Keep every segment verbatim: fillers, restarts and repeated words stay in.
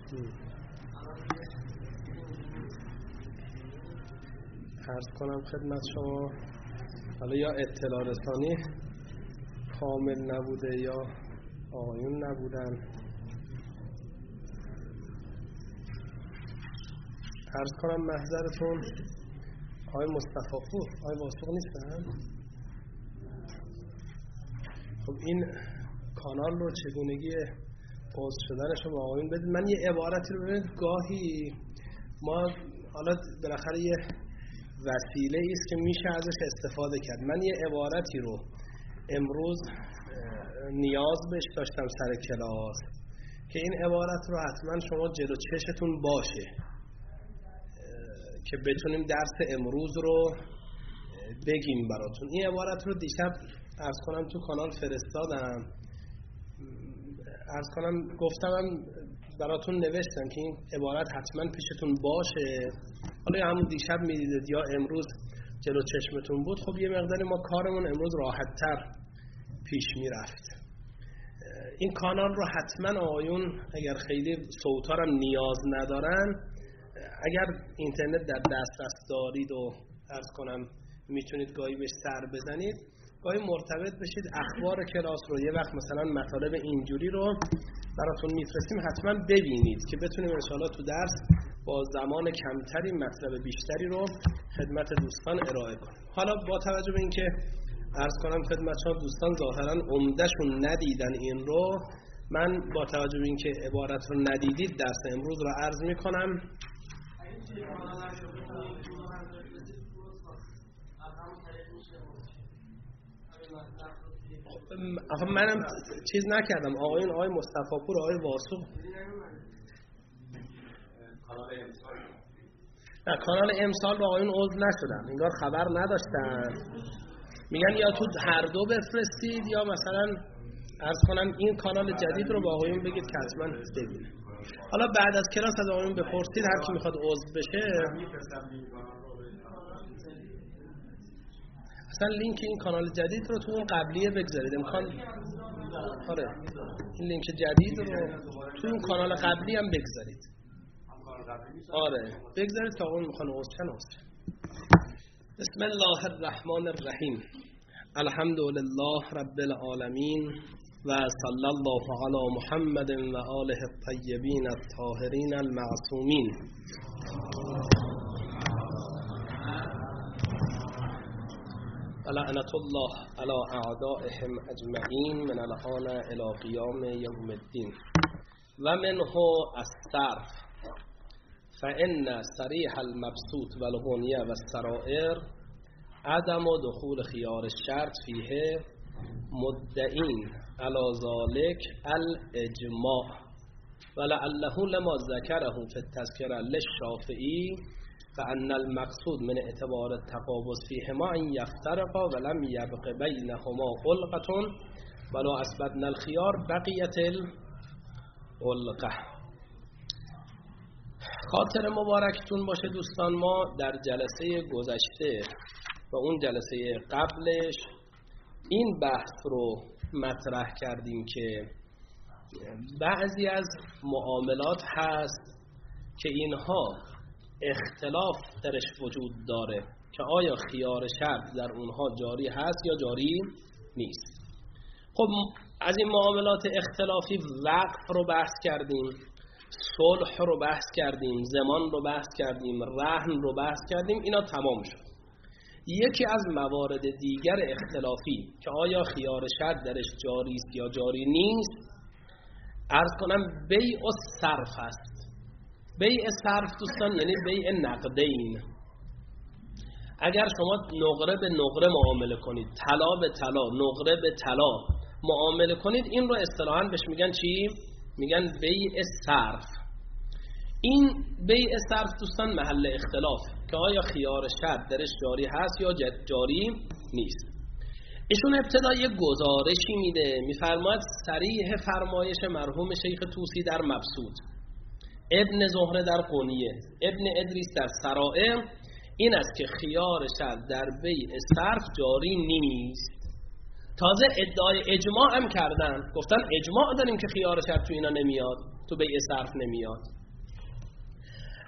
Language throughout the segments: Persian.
عرض کنم خدمت شما، حالا یا اطلاع رسانی کامل نبوده یا آقایون نبودن. عرض کنم محضرتون آقای مصطفی پور، آقای واسق نیستن؟ خب این کانال رو چگونگی باز شدنش رو با آقایون بدید. من یه عبارتی رو ببینید، گاهی ما حالا بالاخره یه وسیله است که میشه ازش استفاده کرد. من یه عبارتی رو امروز نیاز بهش داشتم سر کلاس که این عبارت رو حتما شما جلو چشتون باشه که بتونیم درس امروز رو بگیم براتون. این عبارت رو دیشب عرض کنم تو کانال فرستادم، عرض کنم گفتم براتون نوشتم که این عبارت حتما پیشتون باشه. حالا همون دیشب میدیدید یا امروز جلو چشمتون بود، خب یه مقداری ما کارمون امروز راحت تر پیش میرفت. این کانال رو حتما آقایون اگر خیلی صوتارم نیاز ندارن، اگر اینترنت در دسترس دارید و عرض کنم میتونید گاهی بهش سر بزنید، گاهی مرتبط بشید اخبار کلاس رو، یه وقت مثلا مطالب اینجوری رو براتون میفرستیم حتما ببینید که بتونیم انشاءالله تو درس با زمان کمتری مطلب بیشتری رو خدمت دوستان ارائه کنیم. حالا با توجه به اینکه عرض کنم خدمت شما دوستان ظاهرا عمدهشون ندیدن این رو، من با توجه به اینکه عبارت رو ندیدید درس امروز رو عرض میکنم. آخه منم چیز نکردم، آقایون آقای مصطفی پور، آقای واسق نه کانال امسال با آقایون عضو نشدن، انگار خبر نداشتن، میگن یا تو هر دو بفرستید یا مثلا عرض کنم این کانال جدید رو با آقایون بگید که حتما ببینه. حالا بعد از کلاس از آقایون بپرسید، هر کی میخواد عضو بشه. اصلا لینک این کانال جدید رو تو اون قبلیه بگذارید، امکان آره این لینک جدید رو تو اون کانال قبلی هم بگذارید، آره بگذارید تا اون میخوان عضو شن عضو شن. بسم الله الرحمن الرحیم، الحمد لله رب العالمین و صلی الله علی محمد و آله الطیبین الطاهرین المعصومین. لعنت الله علی اعدائهم اجمعین من الان الی قیام یوم الدین. و منه الصرف فإن صریح المبسوط و الغنیه و السرائر عدم دخول خیار الشرط فیه مدعین علی ذلك الاجماع و لعله لما ذکره فی التذکرة للشافعی فأن المقصود من اعتبار التقابض فيهما ان يفترقا ولم يبق بينهما علقة ولو اثبتنا الخيار بقيت العلقة. خاطر مبارکتون باشه دوستان، ما در جلسه گذشته و اون جلسه قبلش این بحث رو مطرح کردیم که بعضی از معاملات هست که اینها اختلاف درش وجود داره که آیا خیار شرط در اونها جاری هست یا جاری نیست. خب از این معاملات اختلافی وقف رو بحث کردیم، صلح رو بحث کردیم، زمان رو بحث کردیم، رهن رو بحث کردیم، اینا تمام شد. یکی از موارد دیگر اختلافی که آیا خیار شرط درش جاری است یا جاری نیست، عرض کنم بیع و صرف است. بیع صرف دوستان یعنی بیع نقدین. اگر شما نقره به نقره معامله کنید، طلا به طلا، نقره به طلا معامله کنید، این رو اصطلاحاً بهش میگن چی؟ میگن بیع صرف. این بیع صرف دوستان محل اختلاف که آیا خیار شرط درش جاری هست یا جاری نیست. ایشون ابتدا یه گزارشی میده، میفرماید صریح فرمایش مرحوم شیخ طوسی در مبسوط، ابن زهره در غنیه، ابن ادریس در سرائر این است که خیار شرط در بیع صرف جاری نیست. تازه ادعای اجماع هم کردن، گفتن اجماع داریم که خیار شرط تو اینا نمیاد، تو بیع صرف نمیاد.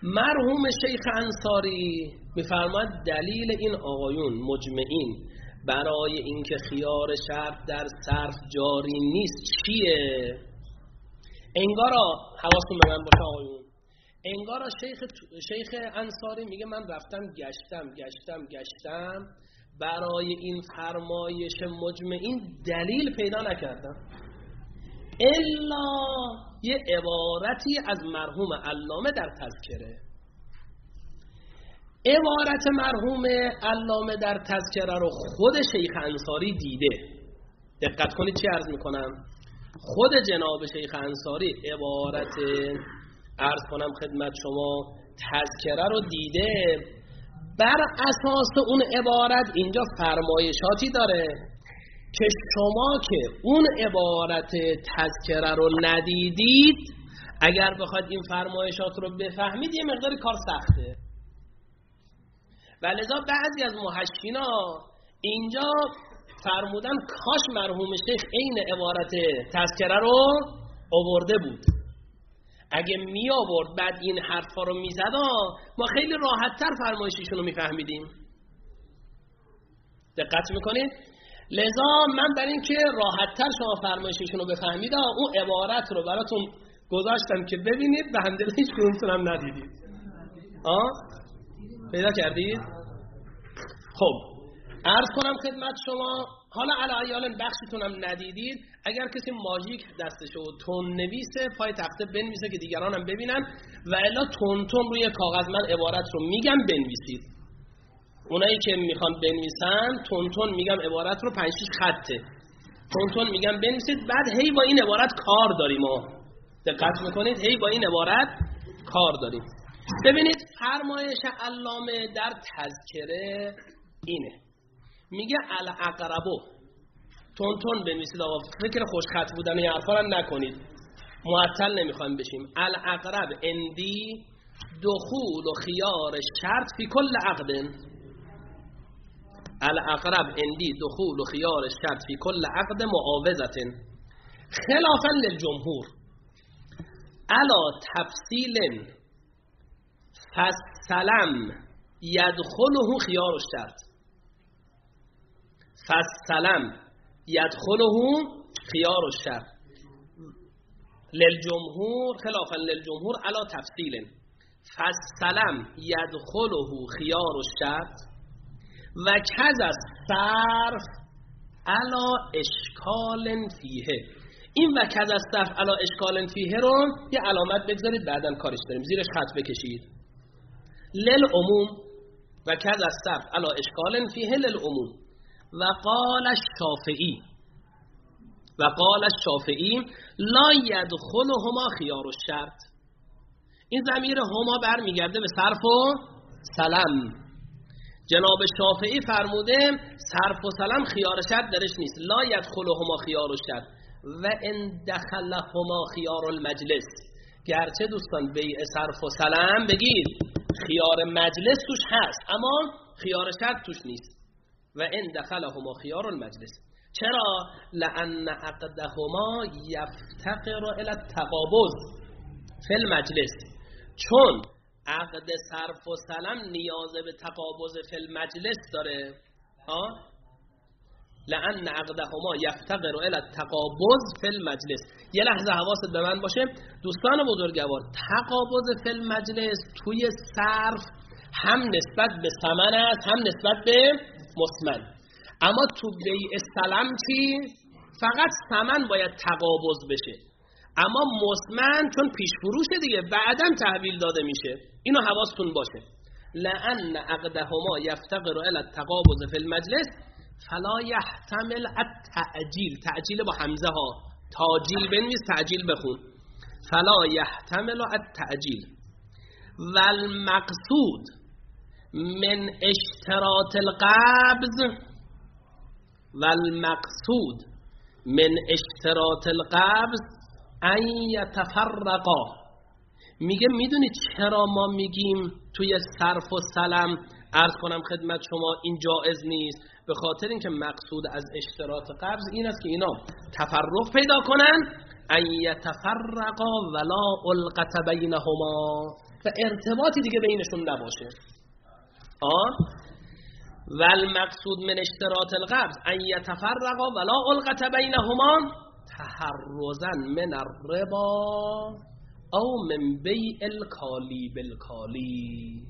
مرحوم شیخ انصاری میفرماد دلیل این آقایون مجمعین برای اینکه خیار شرط در صرف جاری نیست چیه؟ انگارا حواستون به من باشه آقایون، انگارا شیخ شیخ انصاری میگه من رفتم گشتم گشتم گشتم برای این فرمایش مجمعین دلیل پیدا نکردم الا یه عبارتی از مرحوم علامه در تذکره. عبارت مرحوم علامه در تذکره رو خود شیخ انصاری دیده. دقت کنید چی عرض میکنم. خود جناب شیخ انصاری عبارت عرض کنم خدمت شما تذکره رو دیده، بر اساس اون عبارت اینجا فرمایشاتی داره که شما که اون عبارت تذکره رو ندیدید اگر بخواید این فرمایشات رو بفهمید یه مقدار کار سخته. ولذا بعضی از محشینا اینجا فرمودن کاش مرحوم شیخ این عبارت تذکره رو آورده بود. اگه می آورد بعد این حرفا رو می زد ما خیلی راحت تر فرمایششون رو می فهمیدیم. دقت میکنید؟ لذا من برای این که راحت تر شما فرمایششون رو بفهمید اون عبارت رو براتون گذاشتم که ببینید به همدل هیچ کنونتونم ندیدید. آه؟ پیدا کردید؟ خب عرض کنم خدمت شما حالا علایال بخشتونم ندیدید، اگر کسی ماژیک دستشه و تون نویسه پای تخته بنویسه که دیگران هم ببینن و الا تون تون روی کاغذ من عبارت رو میگم بنویسید. اونایی که میخوان بنویسن تون تون میگم عبارت رو پنج شش خطه تون تون میگم بنویسید. بعد هی با این عبارت کار داریم ما. دقت میکنید هی با این عبارت کار داریم. ببینید فرمایش علامه در تذکره اینه، میگه الاقربو تون تون بنویسید آقا، فکر خوشخط بودن یا حرفا رو نکنید، معطل نمیخوایم بشیم. الاقرب اندی دخول و خیار شرط فی کل عقد. الاقرب اندی دخول و خیار شرط فی کل عقد معاوضت خلافا للجمهور علا تفصیل فالسلم یدخله خیار الشرط. فالسلم یدخله خیار الشرط للجمهور خلافا للجمهور علا تفصیل فالسلم یدخله خیار الشرط و کذا الصرف علا اشکال فیه. این و کذا الصرف علا اشکال فیه رو یه علامت بگذارید بعداً کارش داریم، زیرش خط بکشید. للعموم و کذا الصرف علا اشکال فیه للعموم. و قال الشافعی و قال الشافعی لا یدخلهما خیار الشرط. این ضمیر هما برمیگرده به صرف و سلم. جناب شافعی فرموده صرف و سلم خیار شرط درش نیست. لا یدخلهما خیار الشرط و ان دخلهما خیار المجلس. گرچه دوستان بیع صرف و سلم بگید خیار مجلس توش هست اما خیار شرط توش نیست. و ان دخلهما خیار المجلس. چرا؟ لان عقدهما یفتقر الى التقابض فی المجلس. چون عقد صرف و سلم نیاز به تقابض فی المجلس داره. ها؟ لان عقدهما یفتقر الى التقابض فی المجلس. یه لحظه حواست به من باشه دوستان بزرگوار، تقابض فی المجلس توی صرف هم نسبت به ثمن است هم نسبت به مسمن. اما تو بیع سلم چی؟ فقط ثمن باید تقابض بشه، اما مسمن چون پیش فروشه دیگه بعداً تحویل داده میشه. اینو حواستون باشه. لأن عقدهما یفتقر الی التقابض فی المجلس فلا یحتمل التعجیل. تعجیل با حمزه ها، تاجیل بنویس تعجیل بخون. فلا یحتمل التعجیل. والمقصود من اشتراط القبض والمقصود من اشتراط القبض ان یتفرقا. میگه میدونید چرا ما میگیم توی صرف و سلم عرض کنم خدمت شما این جائز نیست؟ به خاطر اینکه مقصود از اشتراط قبض این است که اینا تفرق پیدا کنن ان یتفرقا ولا علقة بینهما، و ارتباطی دیگه بینشون نباشه. آه و المقصود من اشتراط القبض ان یتفرقا ولا علقة بینهما تحرزا من الربا او من بیع الکالی بالکالی.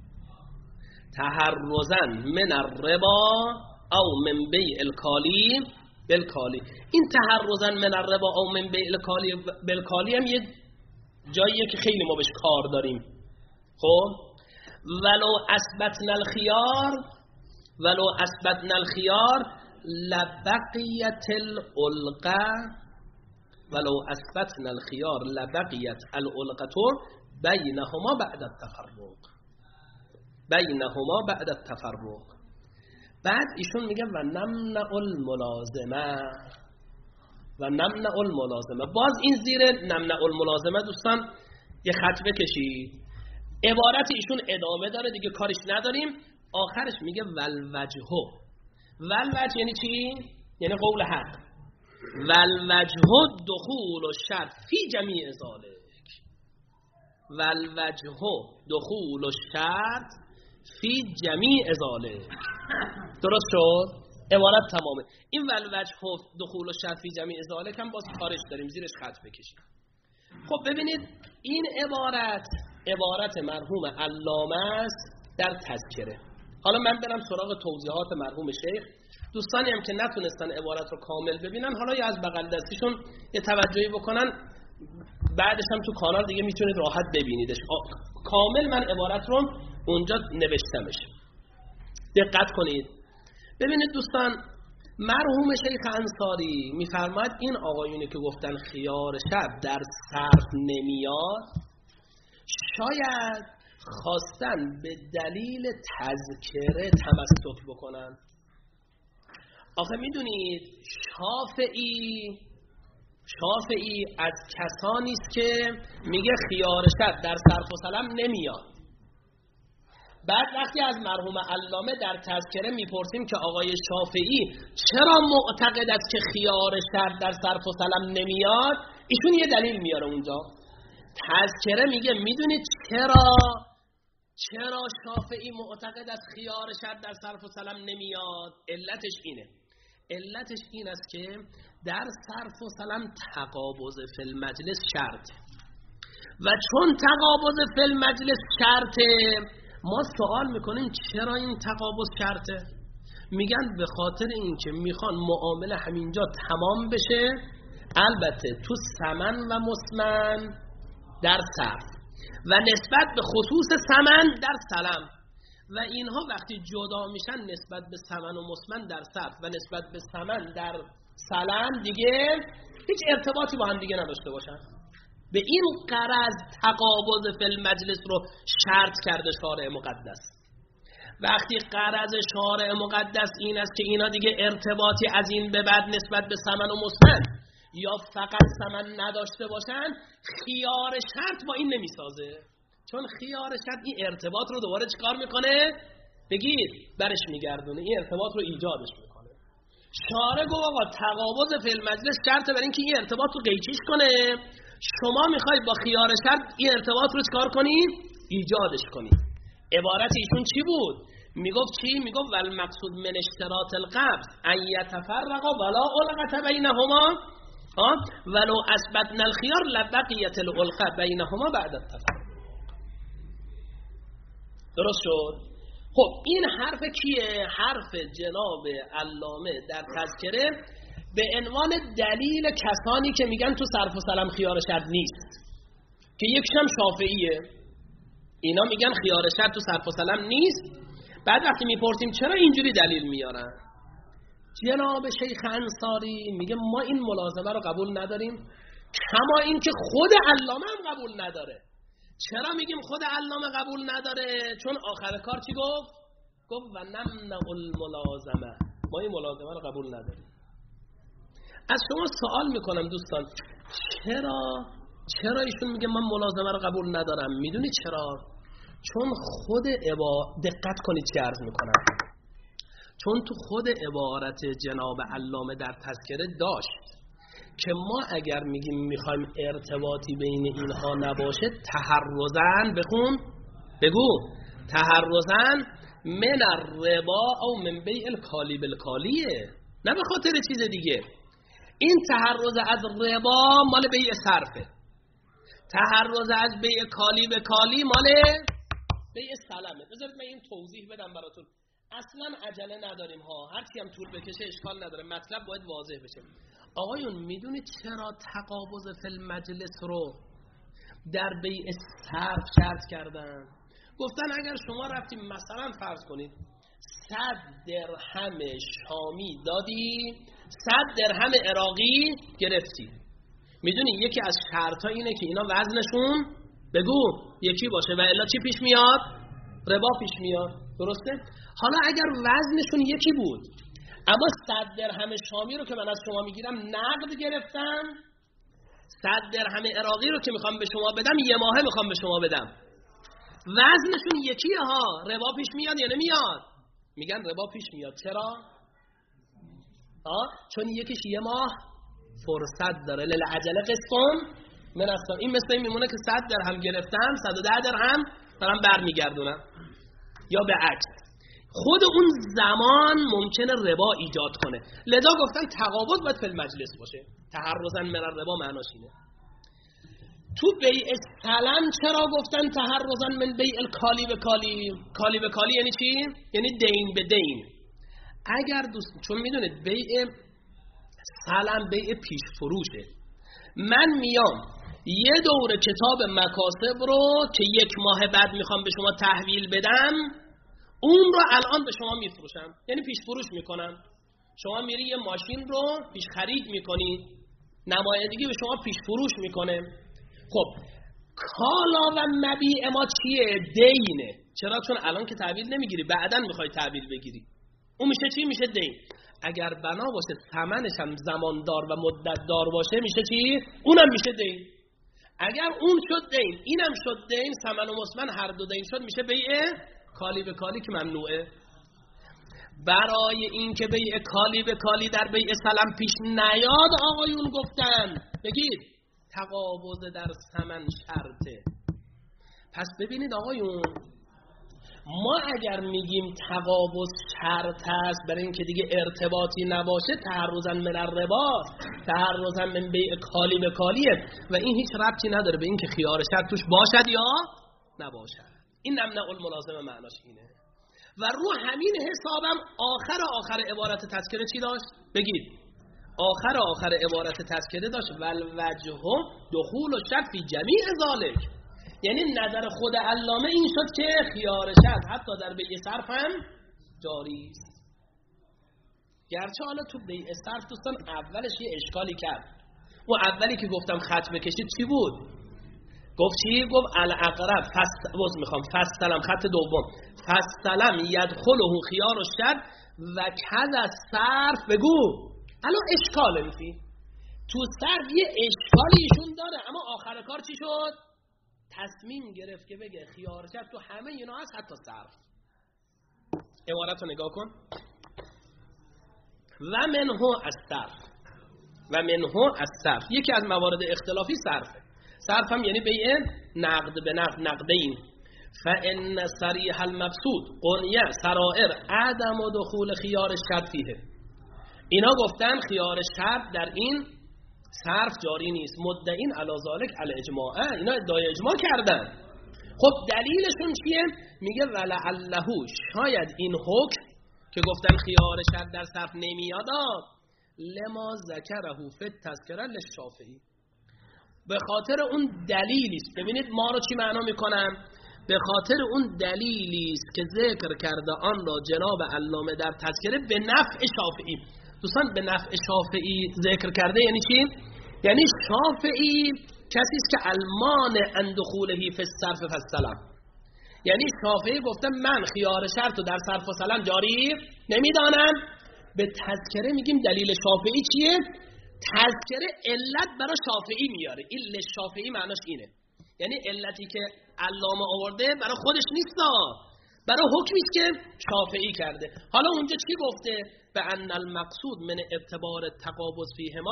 تحرزا من الربا او من بیع الکالی بالکالی. این تحرزا من الربا او من بیع الکالی بالکالی هم یه جاییه که خیلی ما بهش کار داریم. خب ولو اثبتنا الخيار ولو اثبتنا الخيار لبقیت العلقه ولو اثبتنا الخيار لبقیت العلقه بینهما بعد التفرق بینهما بعد التفرق. بعد ایشون میگه و نمنع الملازمه و نمنع الملازمه. باز این زیر نمنع الملازمه دوستان یه خط بکشید. عبارت ایشون ادامه داره دیگه کارش نداریم. آخرش میگه والوجه. والوجه یعنی چی؟ یعنی قول حق. والوجه دخول الشرط فی جمیع ذالک. والوجه دخول الشرط فی جمیع ذالک. درست شد؟ عبارت تمامه. این والوجه دخول الشرط فی جمیع ذالک هم باز کارش داریم زیرش خط بکشیم. خب ببینید این عبارت عبارت مرحوم علامه است در تذکره. حالا من برم سراغ توضیحات مرحوم شیخ. دوستانی هم که نتونستن عبارت رو کامل ببینن حالا یا از بغل دستیشون یه توجهی بکنن، بعدش هم تو کانال دیگه میتونید راحت ببینیدش. کامل من عبارت رو اونجا نوشتمش. دقت کنید. ببینید دوستان مرحوم شیخ انصاری میفرماید این آقایونی که گفتن خیار شب در صرف نمیاد شاید خواستن به دلیل تذکره تمسک بکنن. آخه میدونید شافعی شافعی از کسانی است که میگه خیار شب در صرف و سلم نمیاد. بعد وقتی از مرحوم علامه در تذکره میپرسیم که آقای شافعی چرا معتقد است که خیار شب در صرف و سلم نمیاد، ایشون یه دلیل میاره اونجا. تذکره میگه میدونید چرا چرا شافعی معتقد است خیار شب در صرف و سلم نمیاد؟ علتش اینه. علتش این است که در صرف و سلم تقابض فی المجلس شرط و چون تقابض فی المجلس شرطه ما سوال میکنیم چرا این تقابض شرطه؟ میگن به خاطر اینکه میخوان معامله همینجا تمام بشه، البته تو ثمن و مسمن در صرف و نسبت به خصوص ثمن در سلم، و اینها وقتی جدا میشن نسبت به ثمن و مسمن در صرف و نسبت به ثمن در سلم دیگه هیچ ارتباطی با هم دیگه نداشته باشن. به این غرض تقابض فی المجلس رو شرط کرده شارع مقدس. وقتی غرض شارع مقدس این است که اینا دیگه ارتباطی از این به بعد نسبت به ثمن و مسمن یا فقط ثمن نداشته باشن، خیار شرط با این نمیسازه. چون خیار شرط این ارتباط رو دوباره چیکار میکنه؟ بگید برش میگردونه، این ارتباط رو ایجادش میکنه. شارع گفت آقا تقابض فی المجلس شرطه برای اینکه این ارتباط رو قیچیش کنه، شما میخواید با خیار شرط این ارتباط رو چیکار کنید؟ ایجادش کنید. عبارت ایشون چی بود؟ میگفت چی؟ میگفت والمقصود من اشتراط القبض ان یتفرقا ولا علقة بینهما ولو اثبتنا الخيار لبقیت العلقة بینهما بعد التفرق. درست شد؟ خب این حرف کیه؟ حرف جناب علامه در تذکره به عنوان دلیل کسانی که میگن تو صرف و سلم خیار شرط نیست، که یکشم شافعیه. اینا میگن خیار شرط تو صرف و سلم نیست. بعد وقتی میپرسیم چرا اینجوری دلیل میارن، جناب شیخ انصاری میگه ما این ملازمه رو قبول نداریم، کما این که خود علامه هم قبول نداره. چرا میگیم خود علامه قبول نداره؟ چون آخر کار چی گفت؟ گفت و نمنع الملازمه، ما این ملازمه رو قبول نداریم. از شما سوال میکنم دوستان، چرا چرا ایشون میگه من ملازمه رو قبول ندارم؟ میدونی چرا؟ چون خود عبا دقت کنید چی عرض میکنم، چون تو خود عبارت جناب علامه در تذکره داشت که ما اگر میگیم میخوایم ارتباطی بین اینها نباشه، تحرزن بخون بگو تحرزن من الربا او من بیع الکالی بالکالیه، نه به خاطر چیز دیگه. این تحرز از ربا مال بیع صرفه، تحرز از بیع کالی به کالی مال بیع سلمه. بذارید من این توضیح بدم براتون. اصلا عجله نداریم ها، هرچی هم طول بکشه اشکال نداره، مطلب باید واضح بشه. آقایون میدونید چرا تقابض فی المجلس رو در بیع صرف شرط کردن؟ گفتن اگر شما رفتیم مثلا فرض کنید صد درهم شامی دادی، صد درهم عراقی گرفتی، میدونی یکی از شرطا اینه که اینا وزنشون بگو یکی باشه و الا چی پیش میاد؟ ربا پیش میاد، درسته؟ حالا اگر وزنشون یکی بود اما صد درهم شامی رو که من از شما میگیرم نقد گرفتم، صد درهم عراقی رو که میخوام به شما بدم یه ماهه میخوام به شما بدم، وزنشون یکیه ها، ربا پیش میاد یا نمیاد؟ میگن ربا پیش میاد. چرا؟ آه چون یکیش یه ماه فرصت داره. للعجله قسطن من اصلا. این مثل این میمونه که صد درهم گرفتم صد و ده درهم دارم برمیگردونم، یا به عکس. خود اون زمان ممکنه ربا ایجاد کنه، لذا گفتن تقابض باید فی المجلس باشه. تحرزن من الربا معناش اینه. تو بیع سلم چرا گفتن تحرزن من بیع کالی به کالی؟ کالی به کالی یعنی چی؟ یعنی دین به دین. اگر دوست، چون میدونید بیع سلم بیع پیش فروشه، من میام یه دوره کتاب مکاسب رو که یک ماه بعد میخوام به شما تحویل بدم، اون رو الان به شما میفروشم، یعنی پیش فروش میکنم. شما میری یه ماشین رو پیش خرید میکنی، نمایندگی به شما پیش فروش میکنه. خب کالا و مبیع ما چیه؟ دینه. چرا؟ چون الان که تحویل نمیگیری، بعداً میخوای تحویل بگیری، اون میشه چی؟ میشه دین. اگر بنا باشه ثمنش هم زماندار و مدت دار باشه میشه چی؟ اونم میشه دین. اگر اون شد دین اینم شد دین، ثمن و مسمن هر دو دین شد، میشه بیع کالی به کالی که ممنوعه. برای این که بیع کالی به کالی در بیع سلم پیش نیاد آقایون گفتن بگید تقابض در ثمن شرطه. پس ببینید آقایون، ما اگر میگیم تقابض شرط است برای اینکه دیگه ارتباطی نباشه، تحرزن من الربا، تحرزن من بیع کالی به کالیه و این هیچ ربطی نداره به اینکه خیار شرط توش باشد یا نباشد. این نمنع الملازمه معناش اینه. و رو همین حسابم آخر آخر عبارت تذکره چی داشت؟ بگید. آخر آخر عبارت تذکره داشت والوجه دخول و شرط فی جمیع ذالک. یعنی نظر خود علامه این شد که خیار شرط حتی در بیع صرف هم جاری است. گرچه حالا تو بیع صرف دوستان اولش یه اشکالی کرد. و اولی که گفتم خط بکشید چی بود؟ گفت چی؟ گفت الاقرب فست باز میخوام فستلم خط دوم فستلم یدخله خیار و شرط و کذا صرف. بگو الان اشکال میفی تو صرف یه اشکالی ایشون داره، اما آخر کار چی شد؟ تصمیم گرفت که بگه خیار شرط تو همه اینا هست حتی صرف. عبارت رو نگاه کن. و منه از صرف و منه از صرف. یکی از موارد اختلافی صرفه. صرف هم یعنی بیع نقد به نقد، نقدین. فان صریح المبسوط قنیه سرائر عدم و دخول خیار شرط فیه. اینا گفتن خیار شرط در این صرف جاری نیست. مدعین علی ذالک علی اجماع، اینا ادعای اجماع کردن. خب دلیلشون چیه؟ میگه ولعله، شاید این حکم که گفتن خیار شرط در صرف نمیاد لما ذکره فی التذکره للشافعی، به خاطر اون دلیلی است. ببینید ما رو چی معنا میکنم؟ به خاطر اون دلیلی است که ذکر کرده آن را جناب علامه در تذکره به نفع شافعی. دوستان به نفع شافعی ذکر کرده یعنی چی؟ یعنی شافعی کسی است که المان ان دخوله فی الصرف فالسلم. یعنی شافعی گفته من خیار شرط رو در صرف و سلم جاری نمیدانم. به تذکره میگیم دلیل شافعی چیه؟ تذکره علت برای شافعی میاره. علت شافعی معناش اینه، یعنی علتی که علامه آورده برای خودش نیست، برای حکمی است که شافعی کرده. حالا اونجا چی گفته؟ به ان المقصود من اعتبار تقابض فیهما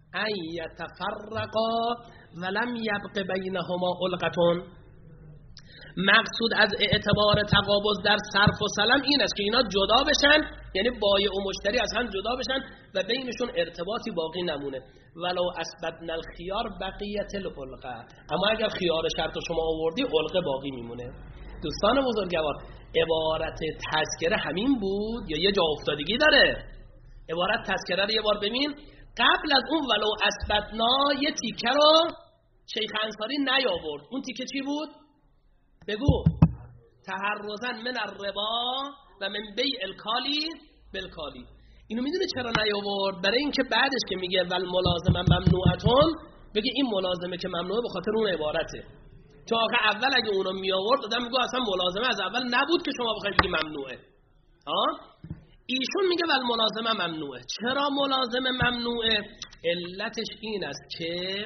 ان یتفرقا ولم یبق بینهما علقة. مقصود از اعتبار تقابض در صرف و سلم این است که اینا جدا بشن، یعنی بایع و مشتری از هم جدا بشن و بینشون ارتباطی باقی نمونه. ولو اثبتنا الخيار بقیت العلقه، اما اگر خیار شرط شما آوردی علقه باقی میمونه. دوستان بزرگوار، عبارت تذکره همین بود یا یه جا افتادگی داره؟ عبارت تذکره رو یه بار ببین. قبل از اون ولو اثبتنا یه تیکه رو شیخ انصاری نیاورد. اون تیکه چی بود؟ بگو. تحرزا من الربا و من بیع الکالی بالکالی. اینو میدونه چرا نیاورد؟ برای اینکه بعدش که میگه ول ملازمه ممنوعتون بگه این ملازمه که ممنوعه به خاطر اون عبارته. چون آخه اول اگه اونو میآورد آدم میگه اصلا ملازمه از اول نبود که شما بخواید بگی ممنوعه. ها؟ ایشون میگه ول ملازمه ممنوعه. چرا ملازمه ممنوعه؟ علتش این است که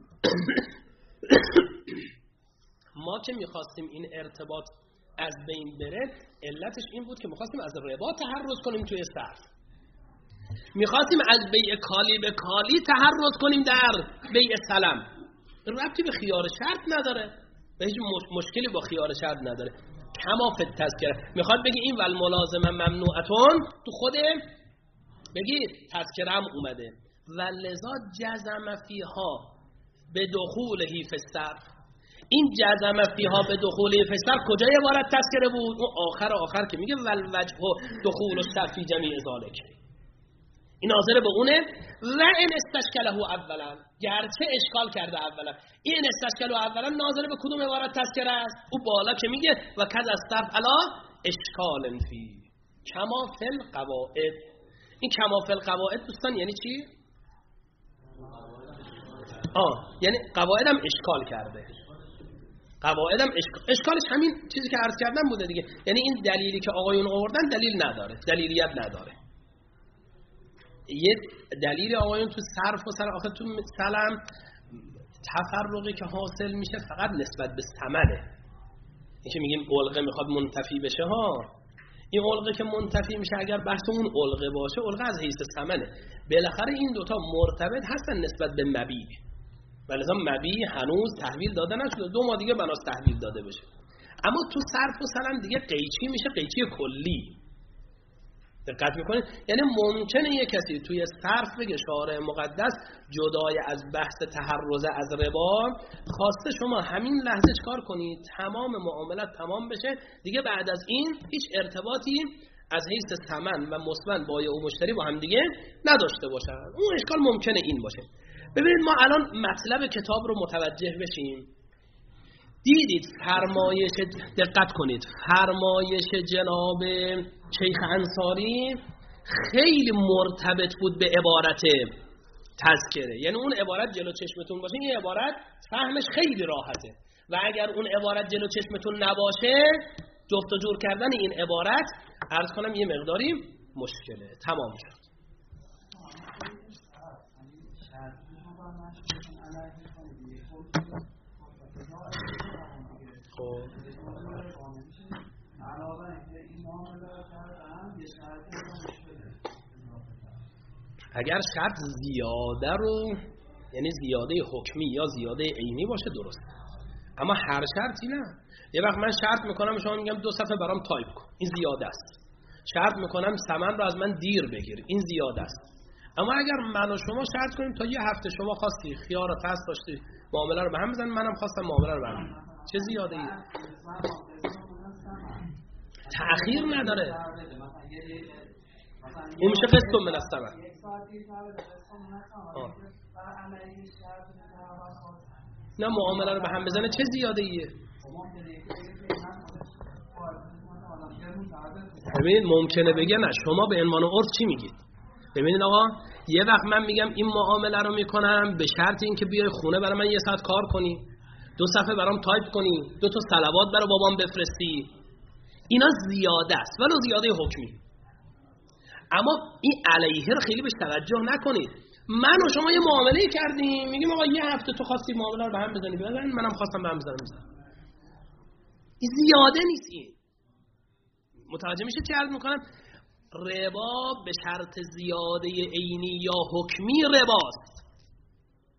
ما که میخواستیم این ارتباط از بین بره، علتش این بود که میخواستیم از ربا تحرز کنیم توی صرف، میخواستیم از بیع کالی به کالی تحرز کنیم در بیع سلم. ربطی به خیار شرط نداره، به هیچ مشکلی با خیار شرط نداره. کما فی التذکره میخواد بگی این ول ملازمه ممنوعتون تو خود بگید تذکره هم اومده و لذا جزم فیها به دخوله فی الصرف. این جزم فیها به دخوله فی الصرف کجای عبارت تذکره بود؟ اون آخر آخر که میگه ول وجه دخول الصرف فی جمیع ذالک، این ناظر به اونه. و این استشکله اولا، گرچه اشکال کرده اولا، این استشکله اولا ناظر به کدوم عبارت تذکره است؟ او بالا که میگه و کذ الصرف علی اشکال فی کما فی القواعد. این کما فی القواعد دوستان یعنی چی؟ آه یعنی قواعدم اشکال کرده. قواعدم اشکال. اشکالش همین چیزی که عرض کردم بوده دیگه. یعنی این دلیلی که آقایون آوردن دلیل نداره، دلیلیت نداره. یه دلیل آقایون تو صرف و سلم، آخه تو سلم تفرقی که حاصل میشه فقط نسبت به ثمنه. این که میگیم علقه میخواد منتفی بشه ها، این علقه که منتفی میشه اگر بحث اون علقه باشه، علقه از حیث ثمنه. بالاخره این دوتا مرتبط هستن نسبت به مبیع، ولذا مبیع هنوز تحویل داده نشده، دو ماه دیگه بناس تحویل داده بشه. اما تو صرف و سلم دیگه قیچی میشه قیچی کلی. دقت میکنید؟ یعنی ممکنه یه کسی توی صرف بگه شارع مقدس جدای از بحث تحرز از ربا خواسته شما همین لحظه چکار کنید؟ تمام معاملات تمام بشه دیگه، بعد از این هیچ ارتباطی از حیث ثمن و مثمن بایع و مشتری با هم دیگه نداشته باشن. اون اشکال ممکنه این باشه. ببینید ما الان مطلب کتاب رو متوجه بشیم. دیدید فرمایش، دقت کنید، فرمایش جناب شیخ انصاری خیلی مرتبط بود به عبارت تذکره. یعنی اون عبارت جلو چشمتون باشه، این عبارت فهمش خیلی راحته، و اگر اون عبارت جلو چشمتون نباشه جفت و جور کردن این عبارت عرض کنم یه مقداری مشکله. تمام شد. خب اگر شرط زیاده رو، یعنی زیاده حکمی یا زیاده عینی باشه درست، اما هر شرطی نه. یه وقت من شرط میکنم شما میگم دو صفحه برام تایپ کن، این زیاده است. شرط میکنم ثمن رو از من دیر بگیر، این زیاده است. اما اگر من و شما شرط کنیم تا یه هفته شما خواستی خیار فصل داشتی معامله رو به هم بزن، منم خواستم معامله رو به هم بزن، چه زیاده ای؟ تأخیر نداره. اون میشه قسط من الثمن. نه معامله رو به هم بزنه چه زیاده ایه؟ ببینید ممکنه بگه نه، شما به عنوان عرف چی میگید؟ ببینید آقا، یه وقت من میگم این معامله رو میکنم به شرط اینکه بیای خونه برای من یه ساعت کار کنی، دو صفحه برام تایپ کنی، دو تا صلوات برای بابام بفرستی. اینا زیاده است، ولو زیاده حکمی. اما این علیه رو خیلی بهش توجه نکنید. من و شما یه معامله کردیم، میگیم آقا یه هفته تو خواستی معامله رو به هم بزنی بزن، منم خواستم به هم بزنم بزنم. این زیاده نیست. این متوجه میشه چه عرض میکنم؟ ربا به شرط زیاده عینی یا حکمی رباست.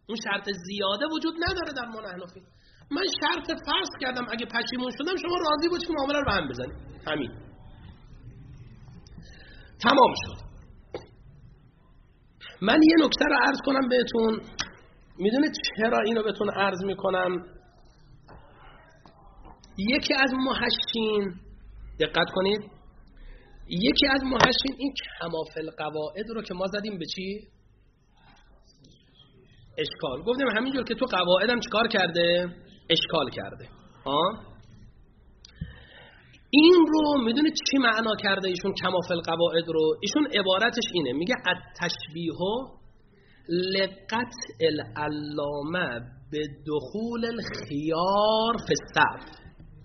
اون شرط زیاده وجود نداره در ما حنفی. من شرط فرض کردم اگه پشیمون شدم شما راضی باشید که معامله رو به هم بزنید، همین تمام شد. من یه نکته رو عرض کنم بهتون. میدونید چرا اینو بهتون عرض میکنم؟ یکی از محشین، دقت کنید، یکی از محشین این کمافل قواعد رو که ما زدیم به چی؟ اشکال. گفتیم همینجور که تو قواعدم چیکار کرده؟ اشکال کرده. ها؟ این رو میدونید چی معنا کرده ایشون کمافل قواعد رو؟ ایشون عبارتش اینه، میگه التشبیه لقطع العلامه به دخول الخيار فی الصرف.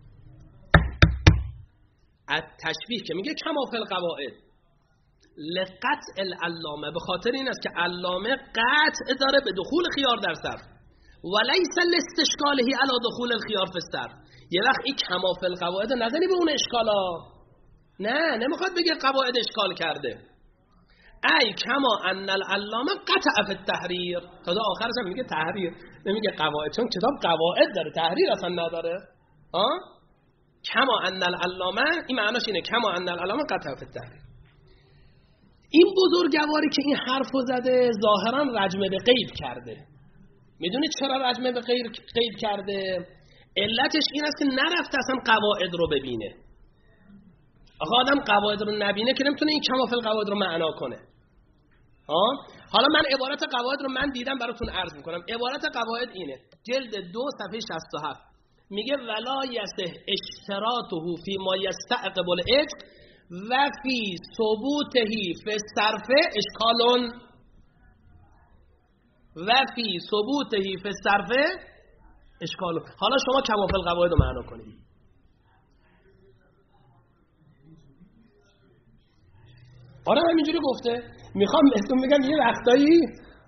التشبیه که میگه کمافل قواعد لقطع العلامه، به خاطر این است که علامه قطع داره به دخول خیار در صرف، ولیس لاستشکاله علی دخول الخيار فی الصرف. یه وقت این کمافل قواعد نزنی به اون اشکالا، نه نمیخواد بگه قواعد اشکال کرده. ای کما ان العلامه قطع فی التحریر، تا آخرش هم میگه تحریر، نمیگه قواعد، چون کتاب قواعد داره تحریر اصلا نداره. ها کما ان العلامه، این معناش اینه کما ان العلامه قطع فی التحریر. این بزرگواری که این حرفو زده ظاهرا رجمه به غیب کرده. میدونید چرا رجمه به غیب غیب کرده؟ علتش این است که نرفته اصلا قواعد رو ببینه. آخه آدم قواعد رو نبینه که نمیتونه این کمافل قواعد رو معنا کنه. ها حالا من عبارت قواعد رو من دیدم براتون عرض میکنم. عبارت قواعد اینه، جلد دو صفحه شصت و هفت میگه ولا یصح اشتراطه فی ما یستعقب العتق و فی ثبوته فی الصرف اشکال و فی ثبوته فی الصرف اشکال. حالا شما کمافل قواعد رو معنا کنید. آره همینجوری گفته. میخوام بهتون بگم یه وقتایی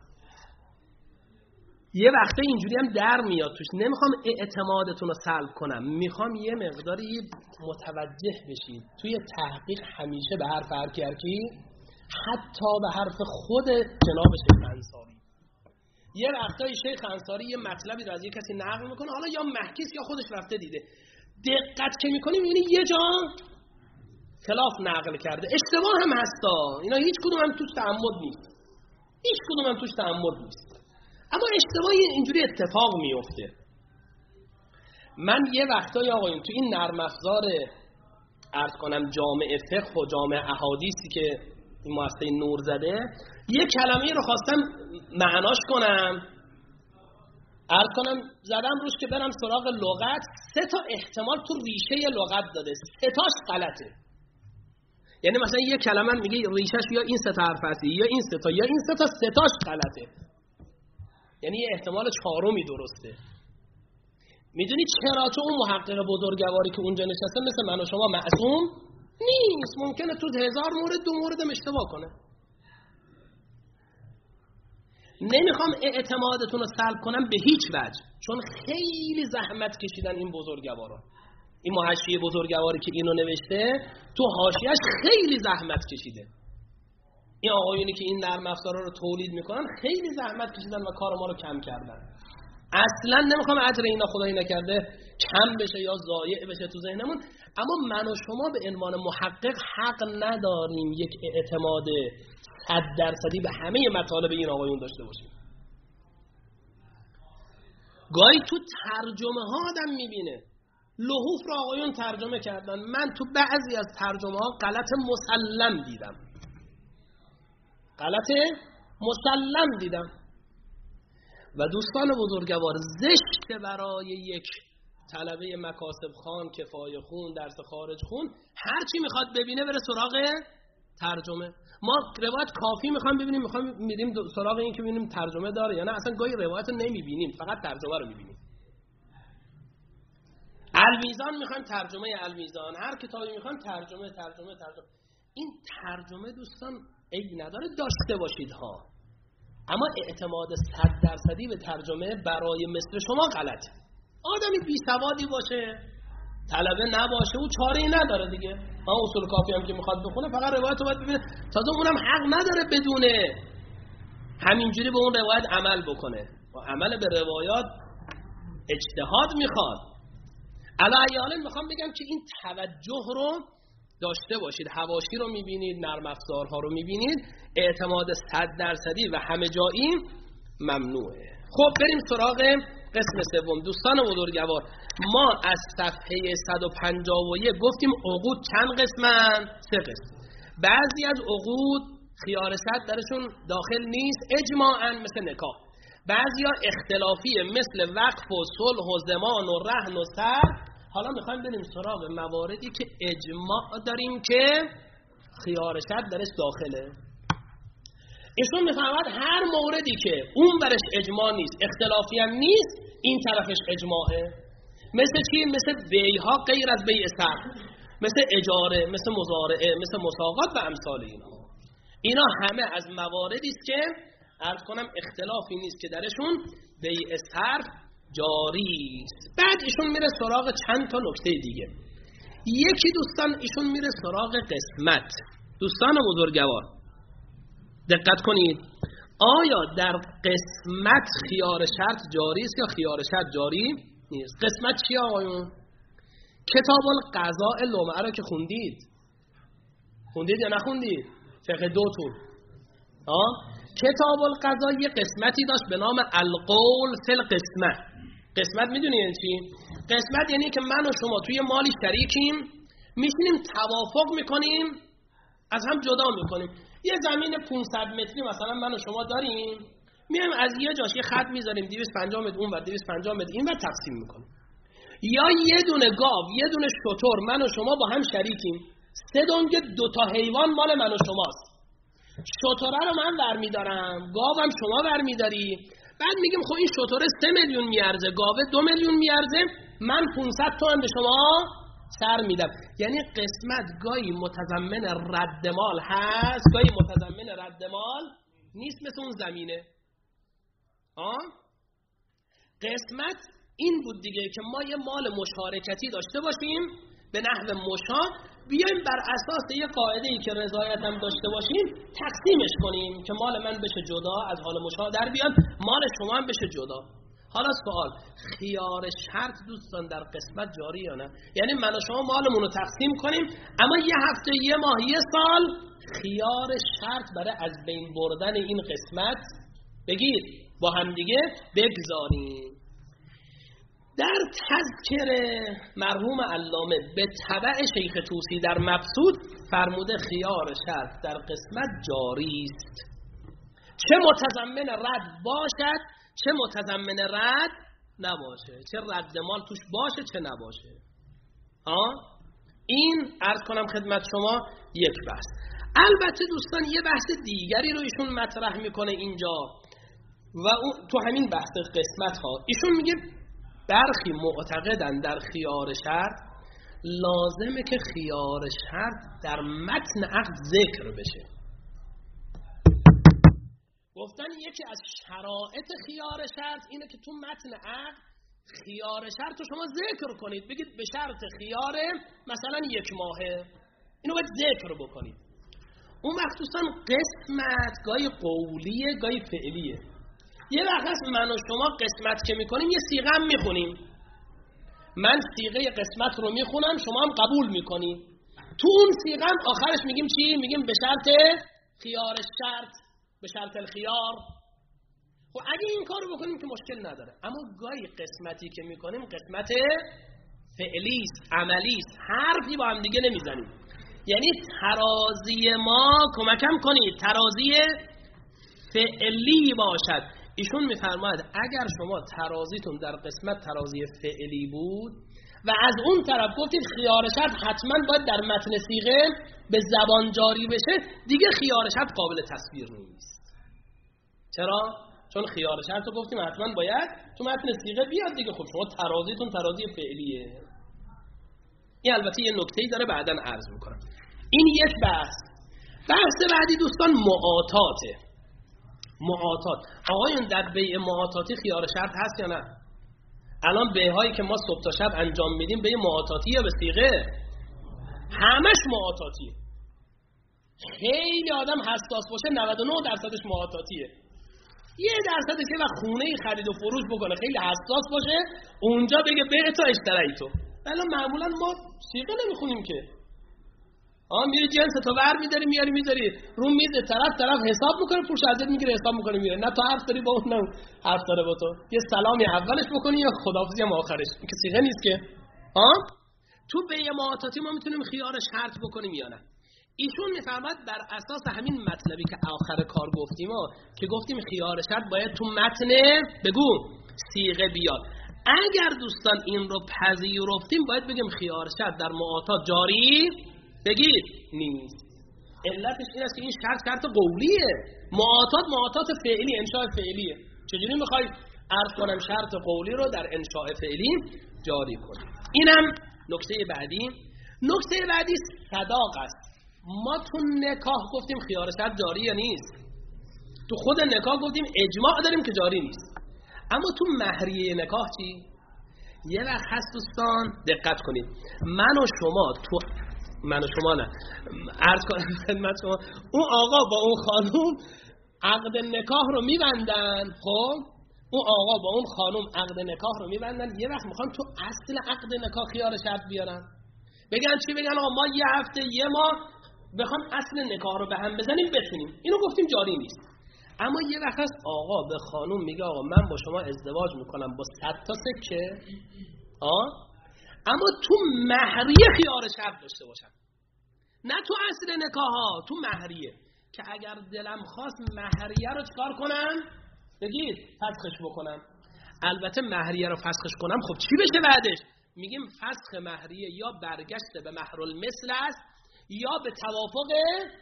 یه وقتایی اینجوری هم در میاد توش. نمیخوام اعتمادتون رو سلب کنم، میخوام یه مقداری متوجه بشید توی تحقیق همیشه به حرف هر کی هر کی، حتی به حرف خود جناب شیخ انصاری. یه وقتایی شیخ انصاری یه مطلبی رو از یه کسی نقل میکنه، حالا یا محکیس یا خودش رفته دیده، دقت که میکنیم میبینی یه جا خلاف نقل کرده. اشتباه هم هستا، اینا هیچ کدوم هم توش تعمد نیست، هیچ کدوم هم توش تعمد نیست، اما اشتباهی اینجوری اتفاق میفته. من یه وقتایی آقایون تو این نرم افزار عرض کنم جامع فقه و جامع احادیثی که این مؤسسه نور زده، یه کلمه رو خواستم معناش کنم، عرض کنم زدم روش که برم سراغ لغت، سه تا احتمال تو ریشه لغت داده، سه تاش غلطه. یعنی مثلا یه کلمه میگه ریشهش یا این سه تا حرف هستی یا این سه تا یا این سه تا، سه تاش غلطه، یعنی یه احتمال چهارمی درسته. میدونی چرا؟ چون اون محقق بزرگواری که اونجا نشسته مثل من و شما معصوم نیست، ممکنه تو هزار مورد دو موردم اشتباه کنه. نمیخوام اعتمادتون رو سلب کنم به هیچ وجه، چون خیلی زحمت کشیدن این بزرگوارا. این محشی بزرگواری که اینو نوشته تو حاشیه‌اش خیلی زحمت کشیده. این آقایونی که این نرم افزارا رو تولید میکنن خیلی زحمت کشیدن و کار ما رو کم کردن. اصلا نمیخوام اجر اینا خدایی نکرده کم بشه یا ضایع بشه تو ذهنمون، اما من و شما به عنوان محقق حق نداریم یک اعتماد صد درصدی به همه مطالب این آقایون داشته باشیم. گاهی تو ترجمه ها آدم میبینه لحوف رو آقایون ترجمه کردن، من تو بعضی از ترجمه ها غلط مسلم دیدم، غلط مسلم دیدم. و دوستان بزرگوار، زشت برای یک طلبه مکاسب خوان، کفایه خون، درس خارج خون، هر چی میخواد ببینه بره سراغ ترجمه. ما روایت کافی میخوام ببینیم، میخوام میریم سراغ این که ببینیم ترجمه داره یا نه، اصلا گاهی روایت رو نمیبینیم، فقط ترجمه رو میبینیم. المیزان میخوایم ترجمه المیزان، هر کتابی میخوایم ترجمه ترجمه ترجمه. این ترجمه دوستان عیب نداره داشته باشید ها، اما اعتماد صد درصدی به ترجمه برای مثل شما غلط. آدمی بی سوادی باشه، طلبه نباشه، او چاره‌ای نداره دیگه. ها اصول کافی هم که میخواد بخونه فقط روایت رو باید ببینه، تازه اونم حق نداره بدونه همینجوری به اون روایت عمل بکنه. و عمل به روایات اجتهاد میخواد. علیه میخوام بگم که این توجه رو داشته باشید. حواشی رو میبینید، نرم افزارها رو میبینید، اعتماد صد درصدی و همه جایی ممنوعه. خب بریم سراغ قسم سوم. دوستان بزرگوار، ما از صفحه صد و پنجاه و یک گفتیم عقود چند قسمن؟ سه قسم. بعضی از عقود خیار شرط درشون داخل نیست اجماعاً، مثل نکاح. بعضیا اختلافیه مثل وقف و صلح و ضمان و رهن و صرف. حالا میخوایم بریم سراغ مواردی که اجماع داریم که خیار شرط درش داخله. ایشون میفهمد هر موردی که اون برش اجماع نیست، اختلافی هم نیست، این طرفش اجماعه. مثل چی؟ مثل بیعها غیر از بیع صرف، مثل اجاره، مثل مزارعه، مثل مساقات و امثال اینا. اینا همه از مواردی است که عرض کنم اختلافی نیست که درشون بیع صرف جاری است. بعد ایشون میره سراغ چند تا نکته دیگه. یکی دوستان ایشون میره سراغ قسمت. دوستان بزرگوار دقت کنید، آیا در قسمت خیار شرط جاری است یا خیار شرط جاری نیست؟ قسمت چی آقایون؟ کتاب القضاء لمعه رو که خوندید خوندید یا نخوندید؟ فقه دوتون آه؟ کتاب القضاء یه قسمتی داشت به نام القول فی القسمت. قسمت میدونی یعنی چی؟ قسمت یعنی که من و شما توی مالی شریکیم، میشینیم توافق میکنیم، از هم جدا میکنیم. یه زمین پانصد متری مثلا من و شما داریم، میایم از یه جاش یه خط میذاریم دویست و پنجاه متر اون و دویست و پنجاه متر این و تقسیم میکنیم. یا یه دونه گاو، یه دونه شتر، من و شما با هم شریکیم، سه دنگ دو تا حیوان مال من و شماست. شتره رو من برمیدارم، گاوم شما برمیداری. بعد میگیم خب این شتره سه میلیون میارزه، گاوه دو میلیون میارزه، من پانصد تومن به شما سر میدم. یعنی قسمت گاهی متضمن رد مال هست، گاهی متضمن رد مال نیست، مثل اون زمینه. آه؟ قسمت این بود دیگه که ما یه مال مشارکتی داشته باشیم به نحو مشا، بیایم بر اساس یه قاعده‌ای که رضایت هم داشته باشیم تقسیمش کنیم که مال من بشه جدا از حال مشا در بیاد، مال شما هم بشه جدا. حالا سوال، خیار شرط دوستان در قسمت جاری یا نه؟ یعنی من و شما مالمون رو تقسیم کنیم، اما یه هفته، یه ماه، یه سال خیار شرط برای از بین بردن این قسمت بگید با هم دیگه بگذاریم. در تذکره مرحوم علامه به تبع شیخ طوسی در مبسوط فرموده خیار شرط در قسمت جاری است، چه متضمن رد باشد چه متضمن رد نباشه، چه رد مال توش باشه چه نباشه. ها این عرض کنم خدمت شما یک بحث. البته دوستان یه بحث دیگری رو ایشون مطرح میکنه اینجا و اون تو همین بحث قسمت ها ایشون میگه برخی معتقدن در خیار شرط لازمه که خیار شرط در متن عقد ذکر بشه. گفتن یکی از شرایط خیار شرط اینه که تو متن عقد خیار شرط رو شما ذکر کنید، بگید به شرط خیار مثلا یک ماهه، اینو باید ذکر بکنید. اون وقت دوستان قسمت گاهی قولیه گاهی فعلیه. یه وقت هست من و شما قسمت که میکنیم یه صیغه هم میخونیم، من صیغه قسمت رو میخونم شما هم قبول میکنید، تو اون صیغه هم آخرش میگیم چی؟ میگیم به شرط خیار شرط، به شرط الخیار. خب اگه این کار رو بکنیم که مشکل نداره، اما گاهی قسمتی که میکنیم قسمت فعلی است، عملی است، حرفی با هم دیگه نمیزنیم. یعنی ترازی ما کمکم کنید ترازی فعلی باشد. ایشون میفرماید اگر شما ترازیتون در قسمت ترازی فعلی بود و از اون طرف گفتید خیار شرط حتما باید در متن صیغه به زبان جاری بشه، دیگه خیار شرط قابل تصویر نیست. چرا؟ چون خیار شرط رو گفتیم حتما باید تو متن صیغه بیاد دیگه. خب شما ترازیتون ترازی فعلیه. این البته یه نکته‌ای داره بعداً عرض میکنم. این یک بحث. بحث بعدی دوستان معاطاته. معاطات. آقایون در بیع معاطاتی خیار شرط هست یا نه؟ الان بیع‌هایی که ما صبح تا شب انجام میدیم بیع معاطاتی یا به صیغه؟ همش معاطاتی. خیلی آدم حساس باشه نود و نه درصدش معاطاتیه. یه درصدش که وقت خونه خرید و فروش بکنه خیلی حساس باشه اونجا بگه به تو اشترایی تو. ولی معمولا ما صیغه نمیخونیم که. آ میری جنس تو ور میداری میاری میذاری رو میز طرف طرف حساب میکنه پوش ازت میگیره حساب میکنه میره. نه تو حرف داری با اون نه حرف داره با تو. یه سلامی اولش بکنی یا خداحافظی هم آخرش. این که صیغه نیست که. ها تو بیع معاطاتی ما میتونیم خیار شرط بکنیم یا نه. ایشون میفرماد بر اساس همین مطلبی که آخر کار گفتیم ها که گفتیم خیار شرط باید تو متن بگو صیغه بیاد. اگر دوستان این رو پذیرفتیم باید بگیم خیار شرط در معاطات جاری بگید نیست. علتش این است که این شرط شرط قولیه. معاطات معاطات فعلی انشاء فعلیه. چجوری میخوای عرض کنم شرط قولی رو در انشاء فعلی جاری کنیم؟ اینم نکته بعدی. نکته بعدی صداق است. ما تو نکاح گفتیم خیار شرط جاری یا نیست. تو خود نکاح گفتیم اجماع داریم که جاری نیست. اما تو مهریه نکاح چی؟ یه وقت هست دوستان دقت کنید من و شما تو من و شما نه عرض کنم خدمت شما اون آقا با اون خانوم عقد نکاح رو میبندن. خب اون آقا با اون خانوم عقد نکاح رو میبندن. یه وقت میخوان تو اصل عقد نکاح خیار شرط بیارن. بگن چی؟ بگن آقا ما یه هفته یه ماه بخوام اصل نکاح رو به هم بزنیم بتونیم. اینو گفتیم جاری نیست. اما یه وقت هست آقا به خانوم میگه آقا من با شما ازدواج میکنم با صد تا سکه آه اما تو مهریه خیار شرط داشته باشم. نه تو اصل نکاح ها، تو مهریه که اگر دلم خواست مهریه رو چکار کنم؟ بگید فسخش بکنم. البته مهریه رو فسخش کنم خب چی بشه بعدش؟ میگیم فسخ مهریه یا برگشت به مهر المثل است یا به توافق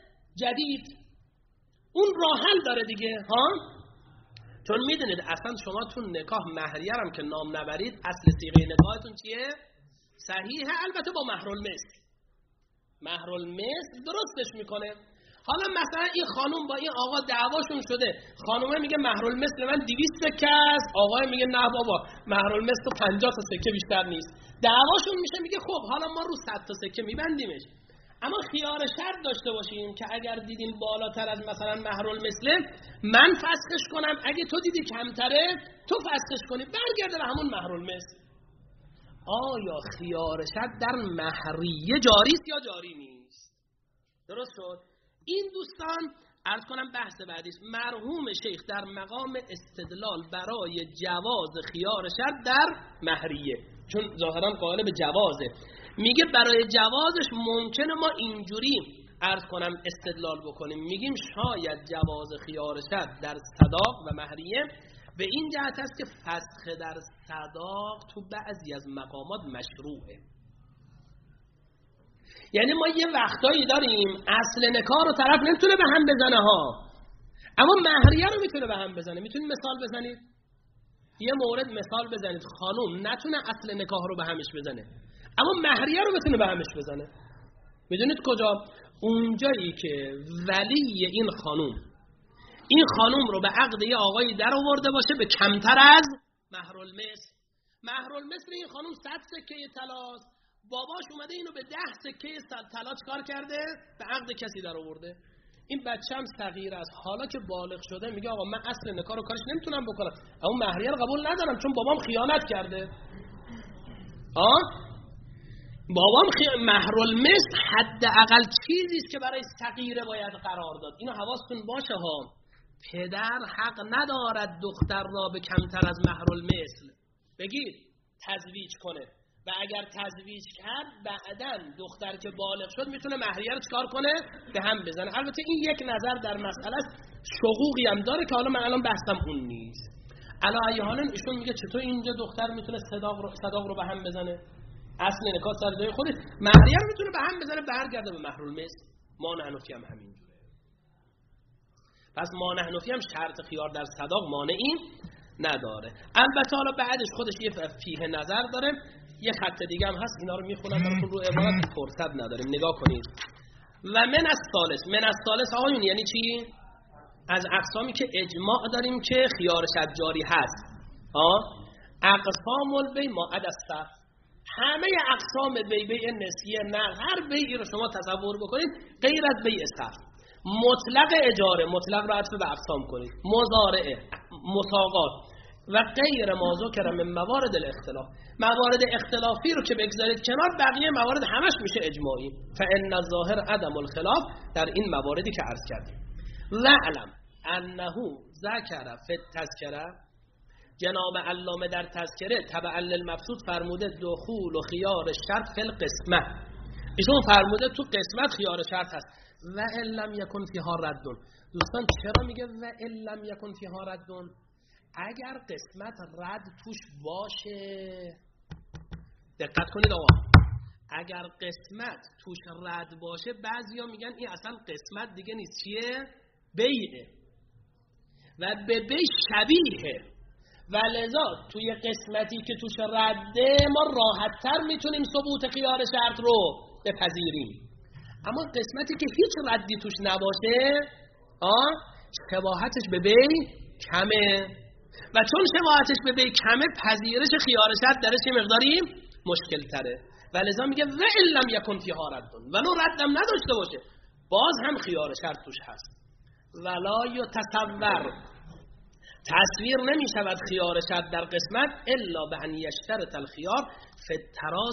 جدید. اون راه حل داره دیگه ها. چون میدونید اصلا شما تو نکاح مهریه هم که نام نبرید اصل صیغه نکاحتون چیه؟ صحیحه. البته با مهر المثل. مهر المثل درستش میکنه. حالا مثلا این خانوم با این آقا دعواشون شده. خانومه میگه مهر المثل من دویست سکه است، آقا میگه نه بابا مهر المثل پنجاه تا سکه بیشتر نیست. دعواشون میشه. میگه خب حالا ما رو صد تا سکه میبندیمش. اما خیار شرط داشته باشیم که اگر دیدیم بالاتر از مثلا مهر المثل من فسخش کنم، اگه تو دیدی کمتره تو فسخش کنی برگرده به همون مهر المثل. آیا خیار شرط در مهریه جاری است یا جاری نیست؟ درست شد؟ این دوستان عرض کنم بحث بعدی است. مرحوم شیخ در مقام استدلال برای جواز خیار شرط در مهریه، چون ظاهرا قائل به جوازه، میگه برای جوازش ممکنه ما اینجوری عرض کنم استدلال بکنیم. میگیم شاید جواز خیار شرط در صداق و مهریه به این جهت است که فسخ در صداق تو بعضی از مقامات مشروعه. یعنی ما یه وقتایی داریم اصل نکاح رو طرف نمیتونه به هم بزنه ها، اما مهریه رو میتونه به هم بزنه. میتونید مثال بزنید؟ یه مورد مثال بزنید خانوم نتونه اصل نکاح رو به همش بزنه اما مهریه رو بتونه به همش بزنه. میدونید کجا؟ اونجایی که ولی این خانوم این خانوم رو به عقد یه آقایی در آورده باشه به کمتر از مهر المثل. مهر المثل این خانوم صد سکه طلا، باباش اومده اینو به ده سکه طلا کار کرده به عقد کسی در آورده. این بچه‌م صغیر است، حالا که بالغ شده میگه آقا من اصل نکاح رو کارش نمیتونم بکنم اما مهریه رو قبول ندارم چون بابام خیانت کرده. آه بابام خی... مهر المثل حداقل چیزی است که برای صغیره باید قرار داد. اینو حواستون باشه ها. پدر حق ندارد دختر را به کمتر از مهر المثل بگید تزویج کنه و اگر تزویج کرد بعداً دختر که بالغ شد میتونه مهریه رو چکار کنه؟ به هم بزنه. البته این یک نظر در مسئله است، شقوقی هم داره که حالا من الان بحثم اون نیست. علی ای حال ایشون میگه چطور اینجا دختر میتونه صداق رو صداق رو به هم بزنه؟ اصل نکاح سر جای خودش، مهریه رو میتونه به هم بزنه برگرده به مهر المثل. ما حنفی هم همینجوره. پس ما حنفی هم شرط خیار در صداق مانعی نداره. البته حالا بعدش خودش یه فیه نظر داره. یه خط دیگه هم هست، اینا رو میخونم براتون رو عبارت فرصت نداریم نگاه کنید. و من از ثالث من از ثالث آقایون یعنی چی؟ از اقسامی که اجماع داریم که خیار شرط جاری هست. آه اقسام البیع ما عدا الصرف، همه اقسام بیع، بیع نسیه، نه هر بیعی رو شما تصور بکنید غیر از بیع صرف. مطلق اجاره، مطلق رو عطف به اقسام کنید. مضارعه، مساقات و غیر ما ذکر من موارد الاختلاف، موارد اختلافی رو که بگذارید کنار، بقیه موارد همش میشه اجماعی. فان الظاهر عدم الخلاف، در این مواردی که عرض کردیم. وعلم انه ذکر فی التذکره، جناب علامه در تذکره تبع للمبسوط فرموده دخول و خیار شرط فی القسمه، ایشون فرموده تو قسمت خیار شرط هست. و ان لم یکن فیها رد. دوستان چرا میگه و ان لم یکن فیها رد؟ اگر قسمت رد توش باشه، دقت کنید آقا، اگر قسمت توش رد باشه، بعضیا میگن این اصلا قسمت دیگه نیست، چیه؟ بیعه و به بی شبیه، و لذا توی قسمتی که توش رده ما راحت تر میتونیم ثبوت خیار شرط رو بپذیریم. اما قسمتی که هیچ ردی توش نباشه، آه شباهتش به بی کمه، و چون شباهتش به بی کمه، پذیرش خیار شرط درش یه مقداری مشکل تره، و لذا میگه و ان لم یکن فیها رد، ولو ردم نداشته باشه باز هم خیار شرط توش هست. ولا یتصور، تصویر نمی شود خیار شرط در قسمت الا به ان یشترط الخیار فی التراز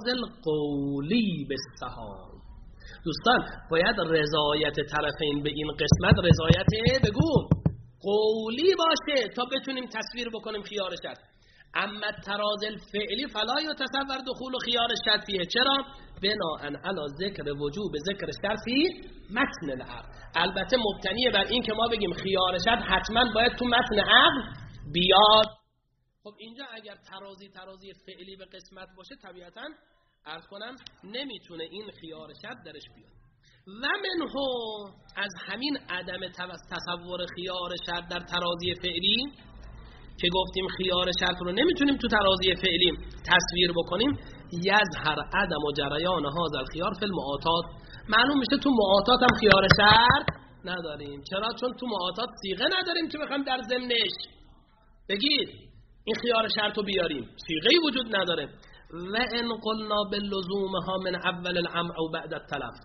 القولی بالسهام. دوستان باید رضایت طرفین به این قسمت رضایت بگو قولی باشه تا بتونیم تصویر بکنیم خیار شرط. اما تراز الفعلی فلا یتصور دخول خیار شرط فیه. چرا؟ بناء علی ذکر وجوب ذکر شرط فی متن العقد، البته مبتنی بر این که ما بگیم خیار شرط حتما باید تو متن عقد بیاد. خب اینجا اگر ترازی ترازی فعلی به قسمت باشه، طبیعتاً عرض کنم نمیتونه این خیار شرط درش بیاد. و منه، از همین عدم تصور خیار شرط در ترازی فعلی که گفتیم خیار شرط رو نمیتونیم تو ترازی فعلی تصویر بکنیم، یظهر عدم و جریان هذا الخیار فی المعاطات، معلوم میشه تو معاطات هم خیار شرط نداریم. چرا؟ چون تو معاطات صیغه نداریم که بخوام در ضمنش بگید این خیار شرط رو بیاریم، صیغه‌ای وجود نداره. و ان قلنا باللزومها من اول الامر او بعد التلف،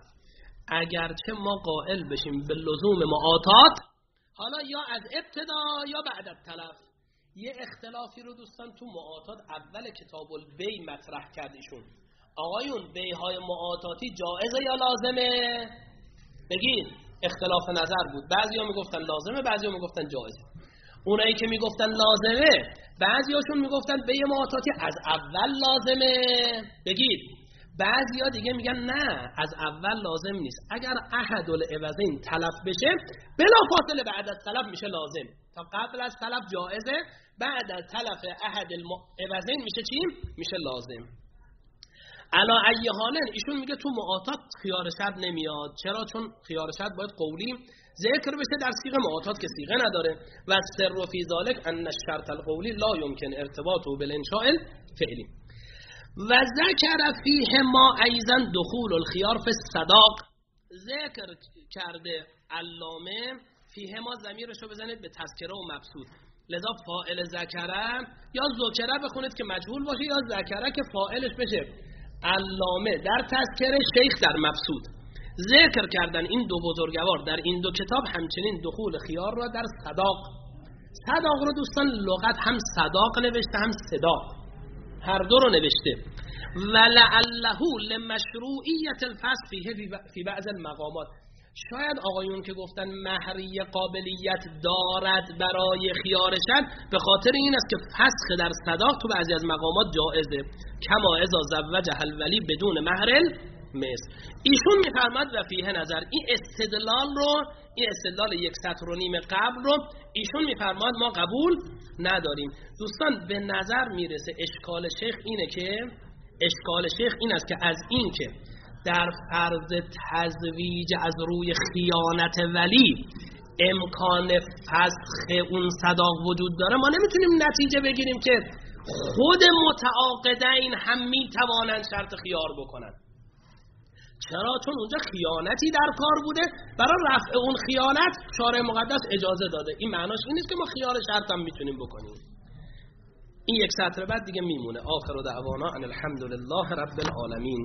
اگرچه ما قائل بشیم به لزوم معاطات، حالا یا از ابتدا یا بعد التلف. یه اختلافی رو دوستان تو معاطات اول کتاب البی مطرح کردیشون، آقایون بیهای معاطاتی جائزه یا لازمه؟ بگید. اختلاف نظر بود، بعضیا میگفتن لازمه، بعضیا میگفتن جائزه. اونایی که میگفتن لازمه، بعضیاشون میگفتن بی معاطاتی از اول لازمه، بگید. بعضیا دیگه میگن نه، از اول لازم نیست، اگر احد العوضین تلف بشه بلا فاصله بعد از تلف میشه لازم. تا قبل از تلف جائزه، بعد از تلف احد العوضین میشه چی؟ میشه لازم. علا ای حالن ایشون میگه تو معاطات خیار شرط نمیاد. چرا؟ چون خیار شرط باید قولی ذکر بشه در صیغه معاطات که صیغه نداره. و سر فی ذلک ان الشرط القولی لا یمکن ارتباطه بالانشاء الفعلی. و ذکر فیه ما ایضا دخول الخیار فی الصداق، ذکر کرده علامه فیه ما ضمیرشو بزنید به تذکره و مبسوط، لذا فاعل ذکره یا ذکره بخونید که مجهول باشه، یا ذکره که فاعلش بشه. علامه در تذکره، شیخ در مبسوط ذکر کردن این دو بزرگوار در این دو کتاب همچنین دخول خیار را در صداق. صداق رو دوستان لغت هم صداق نوشته هم صداق، هر دو رو نوشته. ولعله لمشروعیت الفصل فیه فی بعض المقامات، شاید آقایون که گفتن مهریه قابلیت دارد برای خیارشن به خاطر این است که فسخ در صداق تو بعضی از مقامات جائزه، کما اذا زوجها الولی بدون مهر مثل. ایشون میفرماد و فیه نظر، این استدلال رو، این استدلال یک سطر و نیم قبل رو ایشون میفرماد ما قبول نداریم. دوستان به نظر میرسه اشکال شیخ اینه که اشکال شیخ این است که از این که در فرض تزویج از روی خیانت ولی امکان فسخ اون صداق وجود داره، ما نمیتونیم نتیجه بگیریم که خود متعاقدین هم میتوانند شرط خیار بکنن. چرا؟ چون اونجا خیانتی در کار بوده، برای رفع اون خیانت شارع مقدس اجازه داده. این معناش این نیست که ما خیار شرط هم میتونیم بکنیم. این یک سطر بعد دیگه میمونه. آخر دعوانا ان الحمد لله رب العالمین.